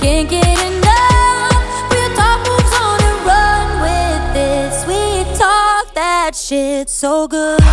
Can't get enough. Put your top moves on and run with it. Sweet talk, that shit's so good.